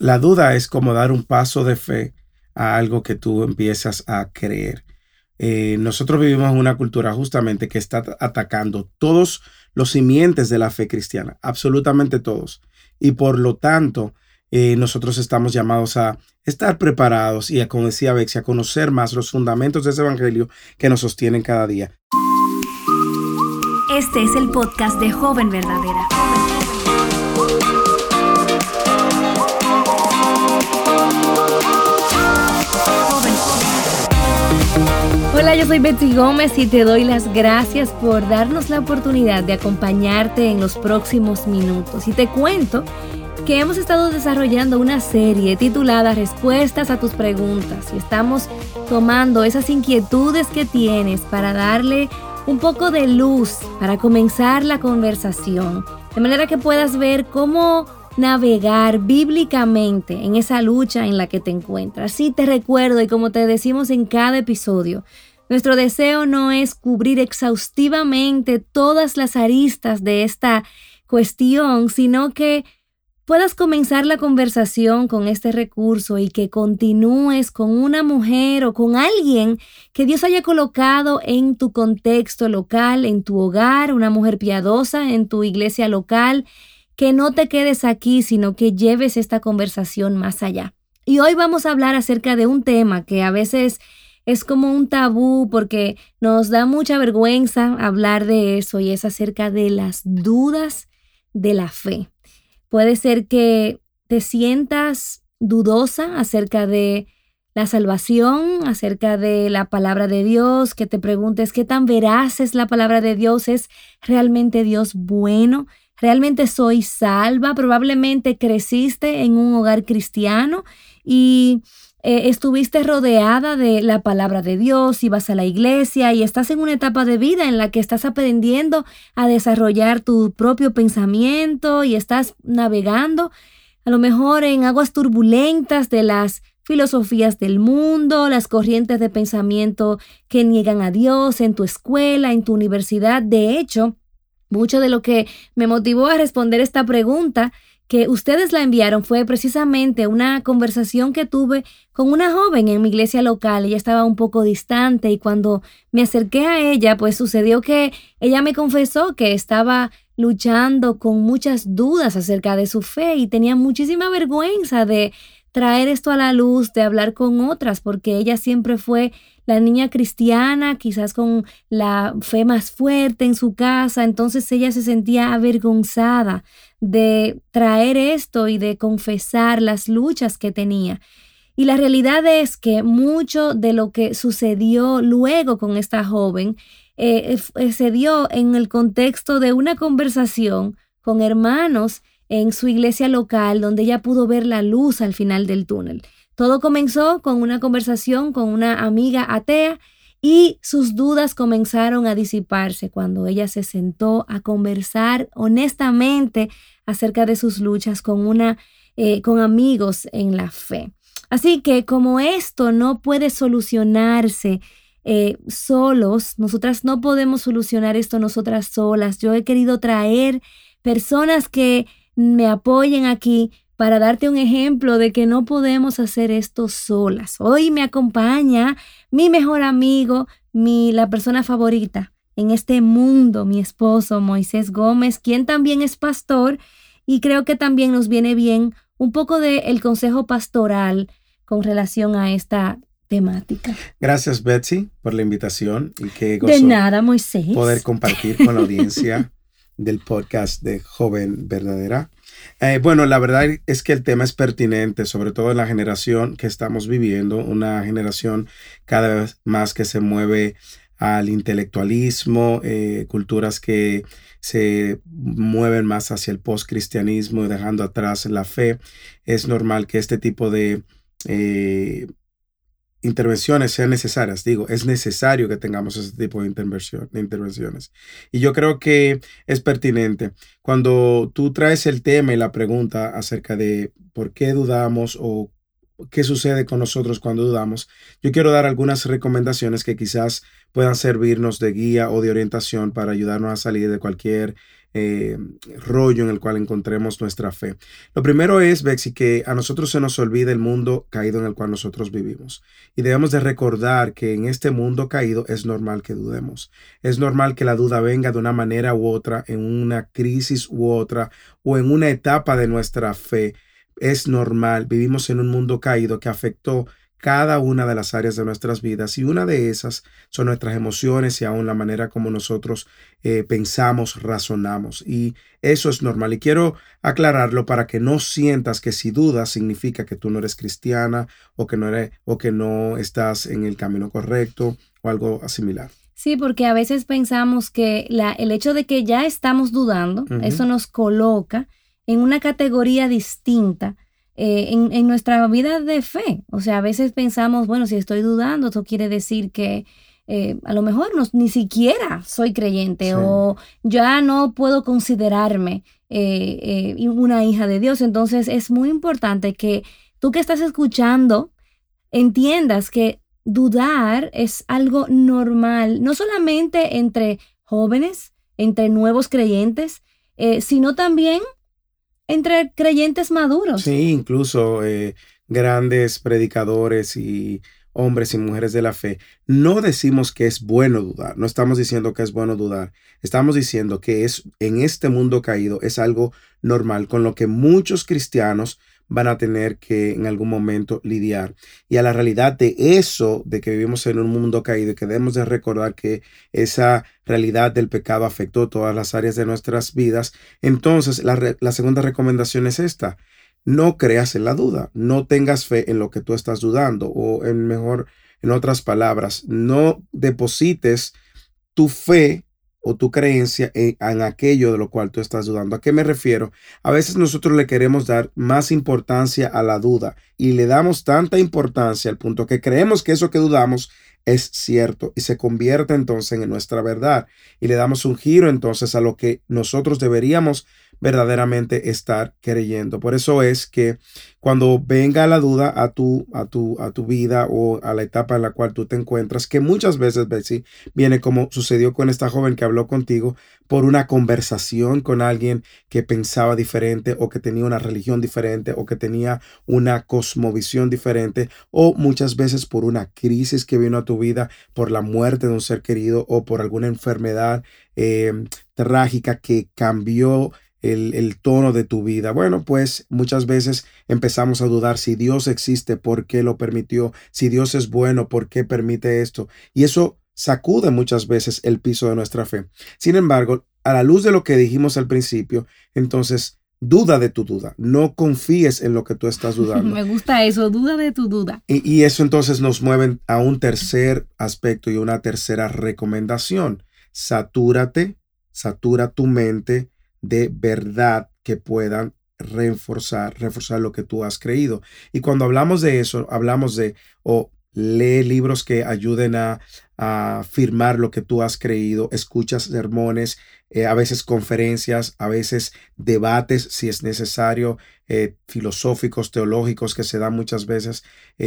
la duda es como dar un paso de fe a algo que tú empiezas a creer. Nosotros vivimos en una cultura justamente que está atacando todos los simientes de la fe cristiana, absolutamente todos. Y por lo tanto, nosotros estamos llamados a estar preparados y, como decía Betsy, a conocer más los fundamentos de ese evangelio que nos sostienen cada día. Este es el podcast de Joven Verdadera. Hola, yo soy Betsy Gómez y te doy las gracias por darnos la oportunidad de acompañarte en los próximos minutos. Y te cuento que hemos estado desarrollando una serie titulada Respuestas a tus preguntas y estamos tomando esas inquietudes que tienes para darle un poco de luz, para comenzar la conversación, de manera que puedas ver cómo navegar bíblicamente en esa lucha en la que te encuentras. Sí, te recuerdo, y como te decimos en cada episodio, nuestro deseo no es cubrir exhaustivamente todas las aristas de esta cuestión, sino que puedas comenzar la conversación con este recurso y que continúes con una mujer o con alguien que Dios haya colocado en tu contexto local, en tu hogar, una mujer piadosa en tu iglesia local, que no te quedes aquí, sino que lleves esta conversación más allá. Y hoy vamos a hablar acerca de un tema que a veces es como un tabú porque nos da mucha vergüenza hablar de eso, y es acerca de las dudas de la fe. Puede ser que te sientas dudosa acerca de la salvación, acerca de la palabra de Dios, que te preguntes qué tan veraz es la palabra de Dios, ¿es realmente Dios bueno? ¿Realmente soy salva? Probablemente creciste en un hogar cristiano y estuviste rodeada de la palabra de Dios, ibas a la iglesia y estás en una etapa de vida en la que estás aprendiendo a desarrollar tu propio pensamiento y estás navegando a lo mejor en aguas turbulentas de las filosofías del mundo, las corrientes de pensamiento que niegan a Dios en tu escuela, en tu universidad. De hecho, mucho de lo que me motivó a responder esta pregunta que ustedes la enviaron fue precisamente una conversación que tuve con una joven en mi iglesia local. Ella estaba un poco distante y cuando me acerqué a ella, pues sucedió que ella me confesó que estaba luchando con muchas dudas acerca de su fe y tenía muchísima vergüenza de traer esto a la luz, de hablar con otras, porque ella siempre fue la niña cristiana, quizás con la fe más fuerte en su casa. Entonces ella se sentía avergonzada de traer esto y de confesar las luchas que tenía. Y la realidad es que mucho de lo que sucedió luego con esta joven se dio en el contexto de una conversación con hermanos en su iglesia local, donde ella pudo ver la luz al final del túnel. Todo comenzó con una conversación con una amiga atea y sus dudas comenzaron a disiparse cuando ella se sentó a conversar honestamente acerca de sus luchas con amigos en la fe. Así que como esto no puede solucionarse solos, nosotras no podemos solucionar esto nosotras solas. Yo he querido traer personas que me apoyen aquí para darte un ejemplo de que no podemos hacer esto solas. Hoy me acompaña mi mejor amigo, la persona favorita en este mundo, mi esposo Moisés Gómez, quien también es pastor, y creo que también nos viene bien un poco del consejo pastoral con relación a esta temática. Gracias, Betsy, por la invitación y qué gozo de nada, Moisés, poder compartir con la audiencia del podcast de Joven Verdadera. Bueno, la verdad es que el tema es pertinente, sobre todo en la generación que estamos viviendo, una generación cada vez más que se mueve al intelectualismo, culturas que se mueven más hacia el postcristianismo y dejando atrás la fe. Es normal que este tipo de intervenciones sean necesarias. Es necesario que tengamos ese tipo de intervenciones. Y yo creo que es pertinente. Cuando tú traes el tema y la pregunta acerca de por qué dudamos o qué sucede con nosotros cuando dudamos, yo quiero dar algunas recomendaciones que quizás puedan servirnos de guía o de orientación para ayudarnos a salir de cualquier rollo en el cual encontremos nuestra fe. Lo primero es, Betsy, que a nosotros se nos olvida el mundo caído en el cual nosotros vivimos. Y debemos de recordar que en este mundo caído es normal que dudemos. Es normal que la duda venga de una manera u otra, en una crisis u otra, o en una etapa de nuestra fe. Es normal, vivimos en un mundo caído que afectó cada una de las áreas de nuestras vidas y una de esas son nuestras emociones y aún la manera como nosotros pensamos, razonamos, y eso es normal y quiero aclararlo para que no sientas que si dudas significa que tú no eres cristiana o que no estás en el camino correcto o algo similar. Sí, porque a veces pensamos que el hecho de que ya estamos dudando, eso nos coloca en una categoría distinta en nuestra vida de fe. O sea, a veces pensamos, bueno, si estoy dudando, eso quiere decir que a lo mejor ni siquiera soy creyente, sí, o ya no puedo considerarme una hija de Dios. Entonces es muy importante que tú que estás escuchando entiendas que dudar es algo normal, no solamente entre jóvenes, entre nuevos creyentes, sino también entre creyentes maduros. Sí, incluso grandes predicadores y hombres y mujeres de la fe. No decimos que es bueno dudar, no estamos diciendo que es bueno dudar. Estamos diciendo que en este mundo caído es algo normal con lo que muchos cristianos van a tener que en algún momento lidiar. Y a la realidad de eso, de que vivimos en un mundo caído y que debemos de recordar que esa realidad del pecado afectó todas las áreas de nuestras vidas, entonces la segunda recomendación es esta: no creas en la duda, no tengas fe en lo que tú estás dudando, o en otras palabras, no deposites tu fe o tu creencia en aquello de lo cual tú estás dudando. ¿A qué me refiero? A veces nosotros le queremos dar más importancia a la duda y le damos tanta importancia al punto que creemos que eso que dudamos es cierto y se convierte entonces en nuestra verdad y le damos un giro entonces a lo que nosotros deberíamos verdaderamente estar creyendo. Por eso es que cuando venga la duda a tu vida o a la etapa en la cual tú te encuentras, que muchas veces, Betsy, viene como sucedió con esta joven que habló contigo por una conversación con alguien que pensaba diferente o que tenía una religión diferente o que tenía una cosmovisión diferente, o muchas veces por una crisis que vino a tu vida, por la muerte de un ser querido o por alguna enfermedad trágica que cambió el tono de tu vida. Bueno, pues muchas veces empezamos a dudar si Dios existe, ¿por qué lo permitió? Si Dios es bueno, ¿por qué permite esto? Y eso sacude muchas veces el piso de nuestra fe. Sin embargo, a la luz de lo que dijimos al principio, entonces duda de tu duda. No confíes en lo que tú estás dudando. Me gusta eso, duda de tu duda. Y eso entonces nos mueve a un tercer aspecto y una tercera recomendación. Satura tu mente de verdad que puedan reforzar lo que tú has creído. Y cuando hablamos de eso, hablamos de lee libros que ayuden a afirmar lo que tú has creído, escuchas sermones, a veces conferencias, a veces debates si es necesario, filosóficos, teológicos que se dan muchas veces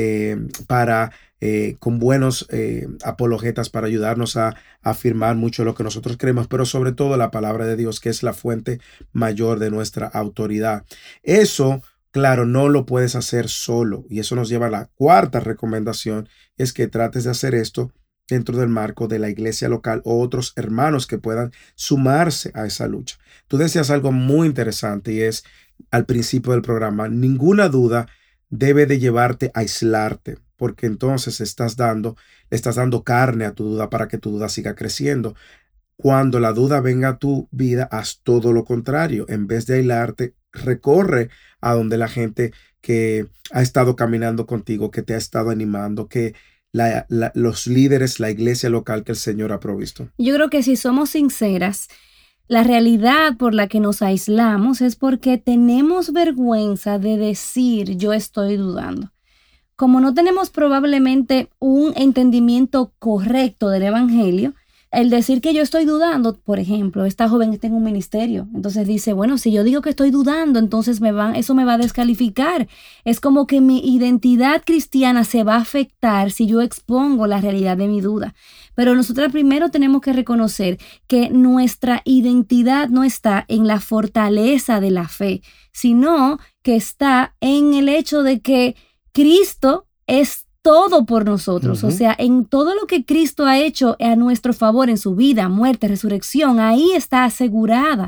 con buenos apologetas para ayudarnos a afirmar mucho de lo que nosotros creemos, pero sobre todo la palabra de Dios, que es la fuente mayor de nuestra autoridad. Eso, claro, no lo puedes hacer solo, y eso nos lleva a la cuarta recomendación, es que trates de hacer esto dentro del marco de la iglesia local o otros hermanos que puedan sumarse a esa lucha. Tú decías algo muy interesante y es al principio del programa: ninguna duda debe de llevarte a aislarte, porque entonces le estás dando carne a tu duda para que tu duda siga creciendo. Cuando la duda venga a tu vida, haz todo lo contrario. En vez de aislarte, recorre a donde la gente que ha estado caminando contigo, que te ha estado animando, que los líderes, la iglesia local que el Señor ha provisto. Yo creo que si somos sinceras, la realidad por la que nos aislamos es porque tenemos vergüenza de decir yo estoy dudando. Como no tenemos probablemente un entendimiento correcto del evangelio, el decir que yo estoy dudando, por ejemplo, esta joven está en un ministerio, entonces dice, bueno, si yo digo que estoy dudando, entonces eso me va a descalificar. Es como que mi identidad cristiana se va a afectar si yo expongo la realidad de mi duda. Pero nosotros primero tenemos que reconocer que nuestra identidad no está en la fortaleza de la fe, sino que está en el hecho de que Cristo es todo por nosotros. Uh-huh. O sea, en todo lo que Cristo ha hecho a nuestro favor en su vida, muerte, resurrección, ahí está asegurada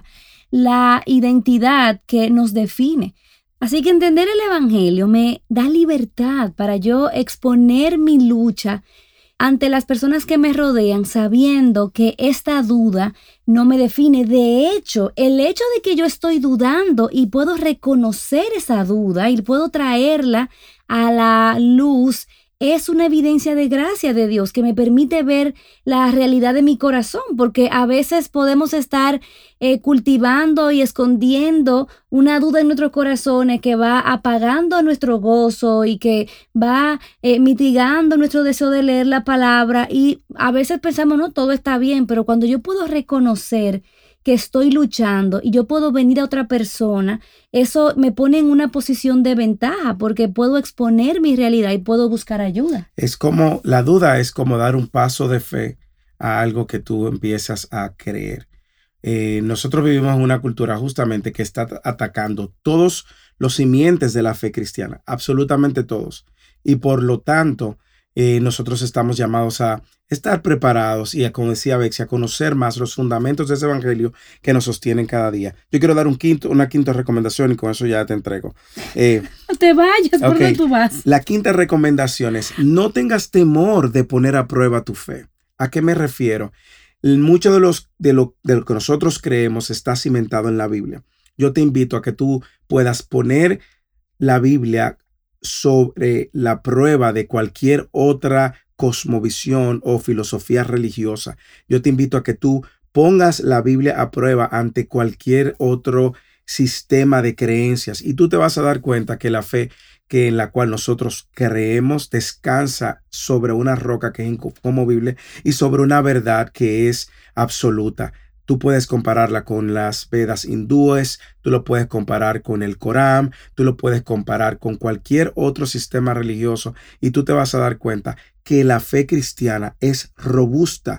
la identidad que nos define. Así que entender el evangelio me da libertad para yo exponer mi lucha ante las personas que me rodean, sabiendo que esta duda no me define. De hecho, el hecho de que yo estoy dudando y puedo reconocer esa duda y puedo traerla a la luz es una evidencia de gracia de Dios que me permite ver la realidad de mi corazón, porque a veces podemos estar cultivando y escondiendo una duda en nuestros corazones que va apagando nuestro gozo y que va mitigando nuestro deseo de leer la palabra, y a veces pensamos, no, todo está bien, pero cuando yo puedo reconocer que estoy luchando y yo puedo venir a otra persona, eso me pone en una posición de ventaja porque puedo exponer mi realidad y puedo buscar ayuda. La duda es como dar un paso de fe a algo que tú empiezas a creer. Nosotros vivimos en una cultura justamente que está atacando todos los simientes de la fe cristiana, absolutamente todos. Y por lo tanto, nosotros estamos llamados a estar preparados y, como decía Bexy, a conocer más los fundamentos de ese evangelio que nos sostienen cada día. Yo quiero dar una quinta recomendación y con eso ya te entrego. No te vayas, ¿por dónde tú vas? La quinta recomendación es: no tengas temor de poner a prueba tu fe. ¿A qué me refiero? Mucho de lo que nosotros creemos está cimentado en la Biblia. Yo te invito a que tú puedas poner la Biblia sobre la prueba de cualquier otra cosmovisión o filosofía religiosa. Yo te invito a que tú pongas la Biblia a prueba ante cualquier otro sistema de creencias, y tú te vas a dar cuenta que la fe en la cual nosotros creemos descansa sobre una roca que es inconmovible y sobre una verdad que es absoluta. Tú puedes compararla con las Vedas hindúes, tú lo puedes comparar con el Corán, tú lo puedes comparar con cualquier otro sistema religioso, y tú te vas a dar cuenta que la fe cristiana es robusta,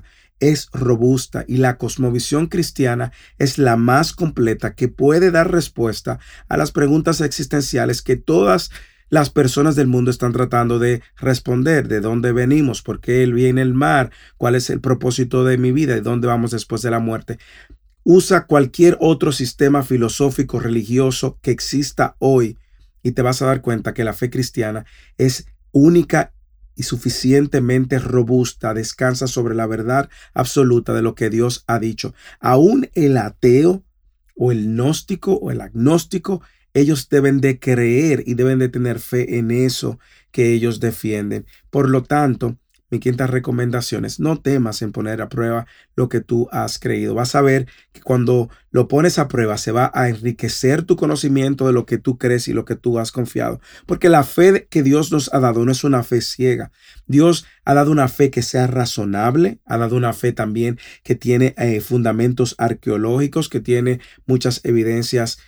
y la cosmovisión cristiana es la más completa que puede dar respuesta a las preguntas existenciales que todas las personas del mundo están tratando de responder. ¿De dónde venimos? ¿Por qué viene el mar? ¿Cuál es el propósito de mi vida? ¿Y dónde vamos después de la muerte? Usa cualquier otro sistema filosófico religioso que exista hoy y te vas a dar cuenta que la fe cristiana es única y suficientemente robusta, descansa sobre la verdad absoluta de lo que Dios ha dicho. Aún el ateo o el gnóstico o el agnóstico, ellos deben de creer y deben de tener fe en eso que ellos defienden. Por lo tanto, mi quinta recomendación es: no temas en poner a prueba lo que tú has creído. Vas a ver que cuando lo pones a prueba se va a enriquecer tu conocimiento de lo que tú crees y lo que tú has confiado. Porque la fe que Dios nos ha dado no es una fe ciega. Dios ha dado una fe que sea razonable, ha dado una fe también que tiene fundamentos arqueológicos, que tiene muchas evidencias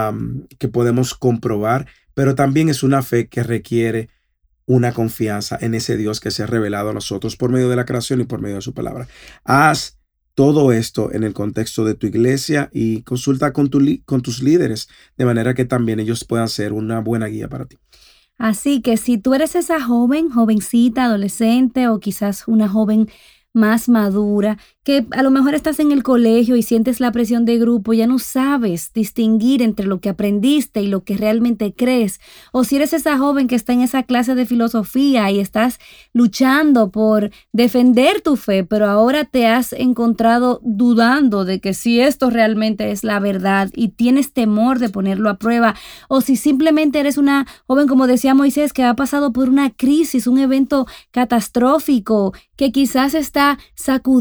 que podemos comprobar, pero también es una fe que requiere una confianza en ese Dios que se ha revelado a nosotros por medio de la creación y por medio de su palabra. Haz todo esto en el contexto de tu iglesia y consulta con tus líderes, de manera que también ellos puedan ser una buena guía para ti. Así que si tú eres esa jovencita, adolescente, o quizás una joven más madura, que a lo mejor estás en el colegio y sientes la presión de grupo, ya no sabes distinguir entre lo que aprendiste y lo que realmente crees, o si eres esa joven que está en esa clase de filosofía y estás luchando por defender tu fe, pero ahora te has encontrado dudando de que si esto realmente es la verdad y tienes temor de ponerlo a prueba, o si simplemente eres una joven, como decía Moisés, que ha pasado por una crisis, un evento catastrófico que quizás está sacudiendo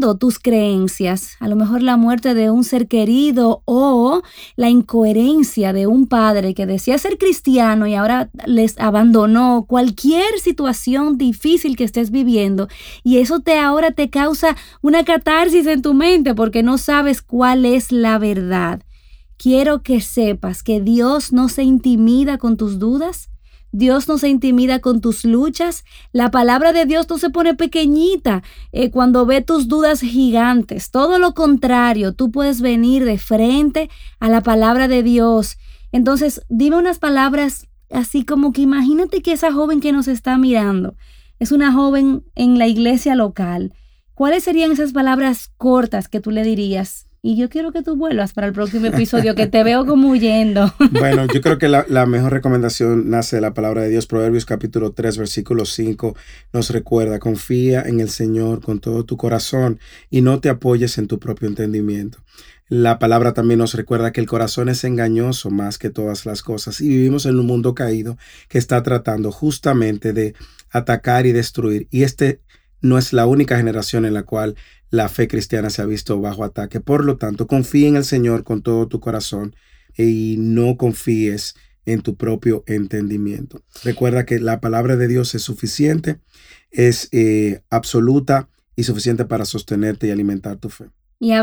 cuestionando tus creencias, a lo mejor la muerte de un ser querido o la incoherencia de un padre que decía ser cristiano y ahora les abandonó, cualquier situación difícil que estés viviendo, y eso ahora te causa una catarsis en tu mente porque no sabes cuál es la verdad. Quiero que sepas que Dios no se intimida con tus dudas. Dios no se intimida con tus luchas. La palabra de Dios no se pone pequeñita cuando ve tus dudas gigantes. Todo lo contrario, tú puedes venir de frente a la palabra de Dios. Entonces, dime unas palabras así como que imagínate que esa joven que nos está mirando es una joven en la iglesia local. ¿Cuáles serían esas palabras cortas que tú le dirías? Y yo quiero que tú vuelvas para el próximo episodio, que te veo como huyendo. Bueno, yo creo que la mejor recomendación nace de la palabra de Dios. Proverbios capítulo 3, versículo 5 nos recuerda: confía en el Señor con todo tu corazón y no te apoyes en tu propio entendimiento. La palabra también nos recuerda que el corazón es engañoso más que todas las cosas y vivimos en un mundo caído que está tratando justamente de atacar y destruir. Y no es la única generación en la cual la fe cristiana se ha visto bajo ataque. Por lo tanto, confía en el Señor con todo tu corazón y no confíes en tu propio entendimiento. Recuerda que la palabra de Dios es suficiente, es absoluta y suficiente para sostenerte y alimentar tu fe.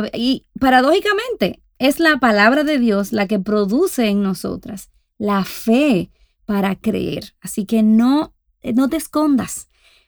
Y paradójicamente, es la palabra de Dios la que produce en nosotras la fe para creer. Así que no te escondas.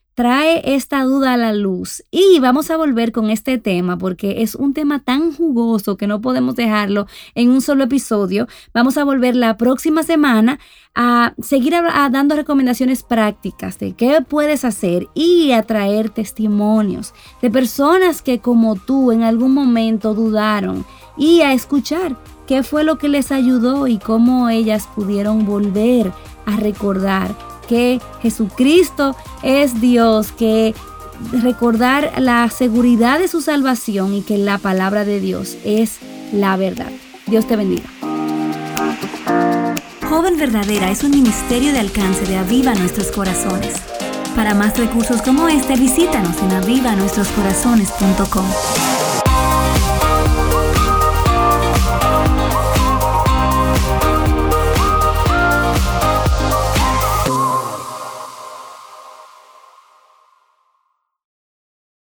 Trae esta duda a la luz y vamos a volver con este tema porque es un tema tan jugoso que no podemos dejarlo en un solo episodio. Vamos a volver la próxima semana a seguir dando recomendaciones prácticas de qué puedes hacer y a traer testimonios de personas que como tú en algún momento dudaron y a escuchar qué fue lo que les ayudó y cómo ellas pudieron volver a recordar que Jesucristo es Dios, que recordar la seguridad de su salvación y que la palabra de Dios es la verdad. Dios te bendiga. Joven Verdadera es un ministerio de alcance de Aviva Nuestros Corazones. Para más recursos como este, visítanos en avivanuestroscorazones.com.